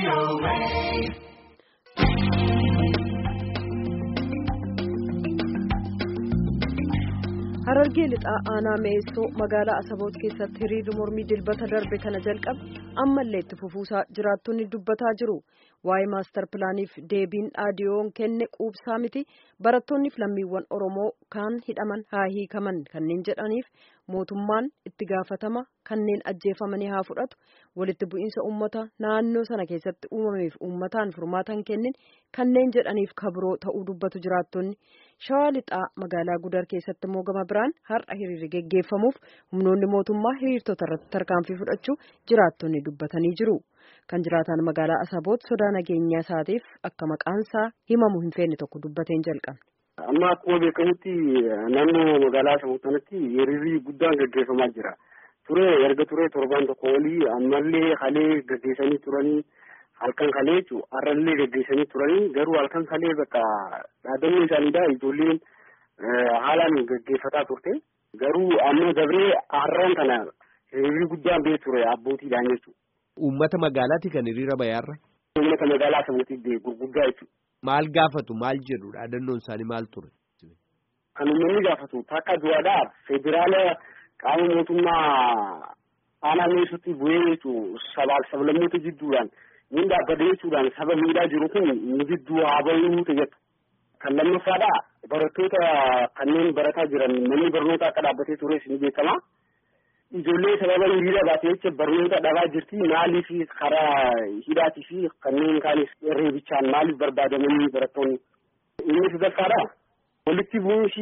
Harargee lixaa aanaa Meessoo magaalaa Asaboot keessatti hiriirri mormii dilbata darbe kana jalqabe ammallee itti fufuusaa jiraattonni dubbataa jiru. Waa'ee maastar pilaaniif deebiin dhaadiyoon kenne quubsaa miti. Barattoonniif lammiiwwan Oromoo kaan hidhaman haa hiikaman kanneen jedhaniif mootummaan itti gaafatama kanneen ajjeefamanii haa fudhatu. Walitti bu'iinsa uummata naannoo sana keessatti uumameef uummataan furmaatan kennin kanneen jedhaniif kabiroo ta'uu dubbatu jiraattonni. Shawaa lixaa magaalaa Gudar keessatti immoo gama biraan har'a hiriirri geggeeffamuuf humnoonni mootummaa hiriirtota irratti tarkaanfii fudhachuu jiraattonni dubbatanii jiru. Kan jiraatan magaalaa Asaboot sodaa nageenyaa isaatiif akka maqaansaa himamu hin feenne tokko dubbateen jalqabne. Amma akkuma beekamutti naannoo magaalaa Asaboot kanatti hiriirri guddaan geggeeffamaa jira. Erga ture torbaan tokko olii ammallee halee geggeessanii turanii. Halkan kalee jechuun har'allee geggeessanii turanii garuu halkan kalee bakka dhaadannoo isaaniidha ijoolleen haalaan geggeeffataa turte garuu amma dabree har'aan kana hiriirri guddaan ba'ee ture abbootiidhaan jechuudha. Uummata magaalaati kan hiriira bayaarra. Uummata magaalaa Asabootii gurguddaa jechuudha. Maal gaafatu maal jedhu dhaadannoon isaanii maal ture? Kan uummanni gaafatu takka du'aadhaa federaala qaama mootummaa aanaa Meessootti bu'ee jechuun sablammoota jidduudhaan. Inni dhaabbatee jechuudhaan saba miidhaa jiru kun inni gidduu haa bahuu ta'etu. Kan lammaffaadha barattoota kanneen barataa jiran manni barnoota akka dhaabbatee tures ni beekama. Ijoollee sababa hiriira baatee jecha barnoota dhabaa jirti maaliif karaa hidhaatii fi kanneen kaanis reebichaan maaliif barbaadamanii barattoonni. Inni sadaffaadha walitti bu'uunsi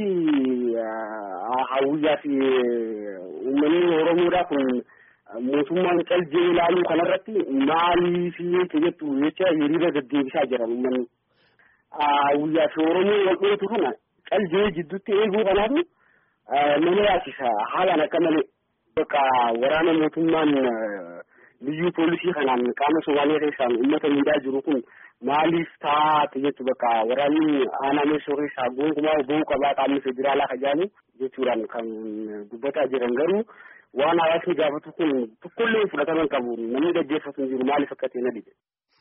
hawwiyyaa fi uummanni Oromoodhaa kun. Mootummaan caljee ilaaluu kanarratti maaliif jettu jecha hiriira deddeebisaa jira uummanni. Hawwiyyaa fi Oromoo wal dhootu kana caljee jidduutti eeguu kanaatu nama yaasisa haalaan akka malee bakka waraana mootummaan biyyuu poolisii kanaan qaama Somaaliyaa keessaan uummata miidhaa jiru kun maaliif taate jettu bakka waraanni aanaa Meessoo keessaa gonkumaa bahuu qabaa qaamni federaalaa kajaamu jechuudhaan kan dubbataa jiran garuu. Waan hawaasni gaafatu kun tokkollee fudhataman qabu namni gaggeeffatu hin jiru maaliif akka ta'e na dhibe.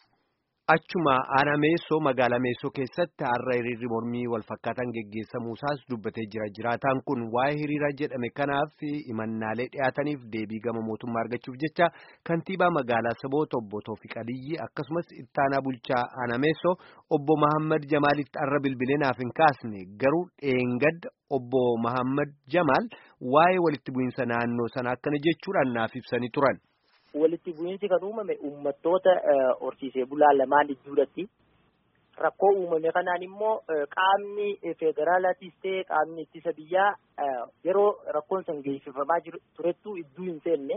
Achuma aanaa Meessoo magaalaa Meessoo keessatti har'a hiriirri mormii wal fakkaatan geggeessamuusaas dubbatee jira. Jiraataan kun waa'ee hiriira jedhame kanaaf himannaalee dhiyaataniif deebii gama mootummaa argachuuf jecha kantiibaa magaalaa Asaboot obbo Toofiq Aliyyi akkasumas ittaanaa bulchaa aanaa Meessoo obbo Mahammad Jamaalitti har'a bilbilee naaf hin kaasne garuu dheengadda obbo Mahammad Jamaal waa'ee walitti bu'iinsa naannoo sana akkana jechuudhaan naaf ibsanii turan. Walitti bu'iinsi kan uumame uummattoota horsiisee bulaa lamaan gidduutti rakkoo uumame kanaan immoo qaamni federaalaatis ta'e qaamni ittisa biyyaa yeroo rakkoon san geessifamaa turettuu iddoo hin seenne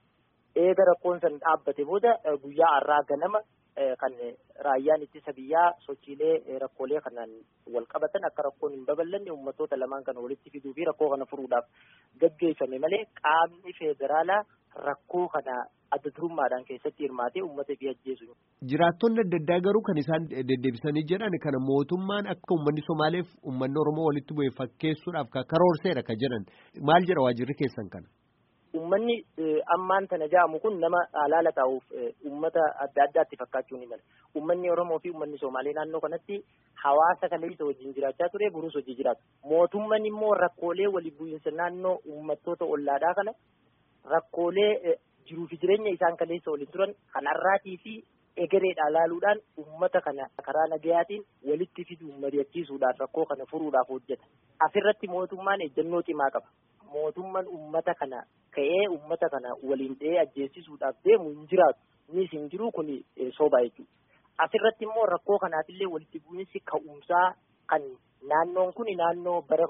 eega rakkoon san dhaabbate booda guyyaa har'aa ganama kan raayyaan ittisa biyyaa sochiilee rakkoolee kanaan wal qabatan akka rakkoon hin babal'anne uummattoota lamaan kana walitti fiduu fi rakkoo kana furuudhaaf gaggeeffame malee qaamni federaalaa rakkoo kana adda durummaadhaan keessatti hirmaatee uummata fi ajjeesu. Jiraattonni adda addaa garuu kan isaan deddeebisanii jedhan kana mootummaan akka uummanni Somaaleef uummanni Oromoo walitti bu'ee fakkeessuudhaaf karoorseedha kan jedhan maal jedha waajirri keessan kana? Uummanni ammaan tana jaamu kun nama alaala taa'uuf uummata adda addaatti fakkaachuu ni mala. Uummanni Oromoo fi uummanni Somaalee naannoo kanatti hawaasa kaleessa wajjin jiraachaa ture buruus hojii jiraatu. Mootummaan immoo rakkoolee walii bu'iinsa naannoo uummattoota ollaadhaa kana rakkoolee jiruu fi jireenya isaan kaleessa waliin turan kanarraatii fi egereedhaa laaluudhaan uummata kana karaa nagayaatiin walitti fiduu mari'achiisuudhaan rakkoo kana furuudhaaf hojjeta. Asirratti mootummaan ejjennoo cimaa qaba. Mootummaan uummata kana ka'ee uummata kana waliin ta'ee ajjeesisuudhaaf deemu hin jiraatu. Innis hin jiru kun soba jechuudha. Asirratti immoo rakkoo kanaafillee walitti bu'iinsi ka'umsaa kan naannoon kun naannoo bara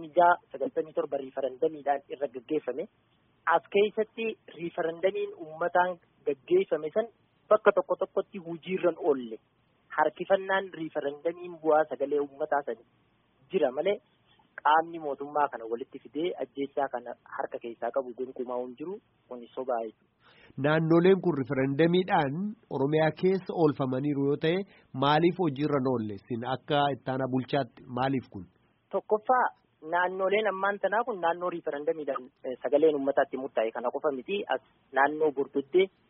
96-97 riifarandamiidhaan irra gaggeeffame. As keessatti riifarandamiin uummataan gaggeeffame san bakka tokko tokkotti hojiirra oolle harkifannaan riifarandamiin bu'aa sagalee uummataa san jira malee qaamni mootummaa kana walitti fidee ajjeechaa kana harka keessaa qabu gonkumaa hin jiru kun sobaa jechuudha. Naannoleen kun riifarandamiidhaan Oromiyaa keessa oolfamaniiru yoo ta'e maaliif hojiirra oolle sin akka ittaanaa bulchaatti maaliif kun? Tokkoffaa naannoleen ammaan tanaa kun naannoo riifarandamiidhaan sagaleen uummataatti murtaa'e kana qofa miti as naannoo Bordoddee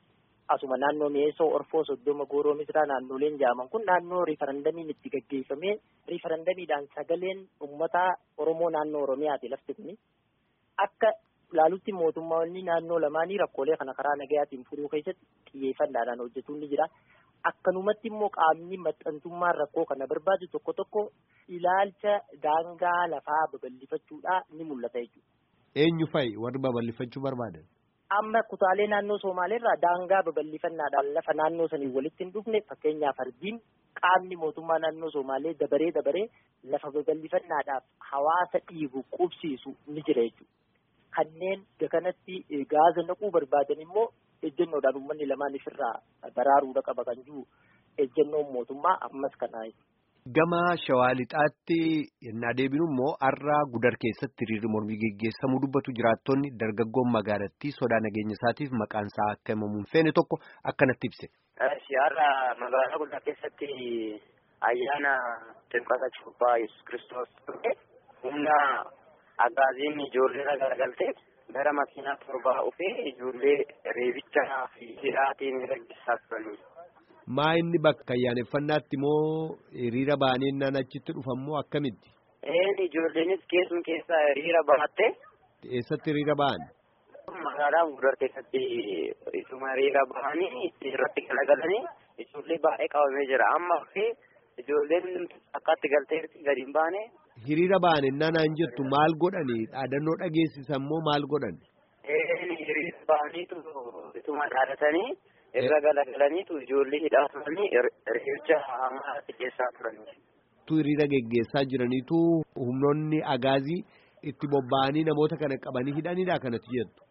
asuma naannoo Mi'eessoo, Orfoo, Soddoma, Gooroo, Misraa naannoleen jedhaman kun naannoo riifarandamiin itti gaggeeffamee riifarandamiidhaan sagaleen uummata Oromoo naannoo Oromiyaati lafti kuni akka ilaalutti mootummaawwan naannoo lamaanii rakkoolee kana karaa nagayaatiin furuu keessatti xiyyeeffannaadhaan hojjetuun ni jira. Akkanumatti immoo qaamni maxxantummaan rakkoo kana barbaadu tokko tokko ilaalcha daangaa lafaa babal'ifachuudhaa ni mul'ata jechuudha. Eenyu fa'i warri babal'ifachuu barbaadan? Amma kutaalee naannoo Somaaleerraa daangaa babal'ifannaadhaan lafa naannoo sanii walitti hin dhufne fakkeenyaaf Ardiin qaamni mootummaa naannoo Somaalee dabaree lafa babal'ifannaadhaaf hawaasa dhiibu qubsiisu ni jira jechuudha. Kanneen kanatti gaaza naquu barbaadan immoo ejjennoodhaan uummanni lamaan ifirraa baraaruudha qaba kan jiru ejjennoon mootummaa ammas kana. Gama Shawaa Lixaatti yennaa deebinu immoo har'a Gudar keessatti hiriirri mormii geggeessamuu dubbatu jiraattonni dargaggoon magaalattii sodaa nageenya isaatiif maqaan isaa akka himamu hin feene tokko akkanatti ibse. Har'a magaalaa Gudar keessatti ayyaana Ximqata Cuuphaa Yesuus Kiristoos ture humna agaaziin ijoollee garagaltee gara makiinaa torbaa dhufee ijoollee reebichaa fi hidhaatiin gaggeessaa turanii. Maa inni bakka ayyaaneffannaatti moo hiriira baaneen achitti dhufammoo akkamitti? Ijoolleenis keessumaa keessa hiriira baatte. Eessatti hiriira ba'an? Magaalaa Gudar keessatti isuma hiriira ba'anii irratti galagalanii ijoollee baay'ee qabamee jira. Amma fi ijoolleen akkaatti galtee gadi hin baane. Hiriira ba'an naan jettu maal godhani? Dhaadannoo dhageessisan moo maal godhan? Hiriira ba'aniitu isuma dhaadatanii. Irra galagalaniitu ijoollee hidhaa turanii reebicha hamaa keessaa turanii. Hiriira geggeessaa jiraniitu humnoonni agaazii itti bobba'anii namoota kana qabanii hidhanidha kanatti jettu.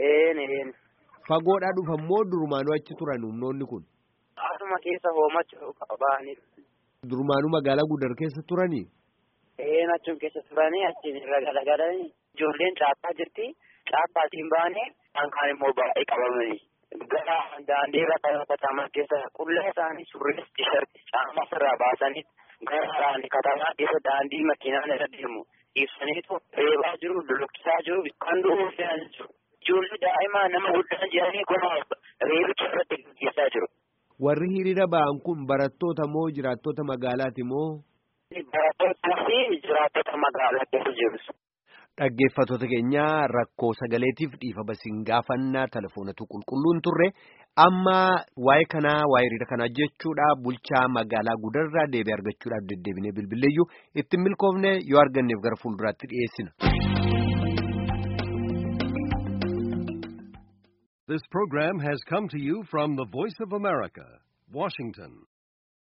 Fagoodhaa dhufammoo durumaanuu achi turan humnoonni kun. Asuma keessa hoomachuu ba'anii. Durumaanuu magaalaa Gudar keessa turanii? Achuma keessa turanii achiin irra galagalanii ijoolleen caappaa jirti. Caappaatiin ba'anii kaan immoo baay'ee qabamanii. Gara daandii irra katamaa keessa qullaa isaanii surrees tishartii caamaa irraa baasanii gara katamaa keessa daandii makiinaan irra deemu ibsaniitu reebaa jiru dulukkisaa jiru kan dhuunfaa jiru. Ijoollee daa'imaa nama guddaa jiranii kun reebicha irratti gaggeessaa jiru. Warri hiriira ba'an kun barattoota moo jiraattota magaalaati moo? Barattootaa fi jiraattota magaalaa keessa jiru. Dhaggeeffattoota keenya rakkoo sagaleetiif dhiifama isin gaafannaa telefoonatu qulqulluun turre amma waa'ee hiriira kanaa jechuudha bulchaa magaalaa Gudarraa deebii argachuudhaaf deddeebinee bilbileeyyuu ittiin milkoofne yoo arganneef gara fuulduraatti dhiyeessina. This program has come to you from the Voice of America, Washington.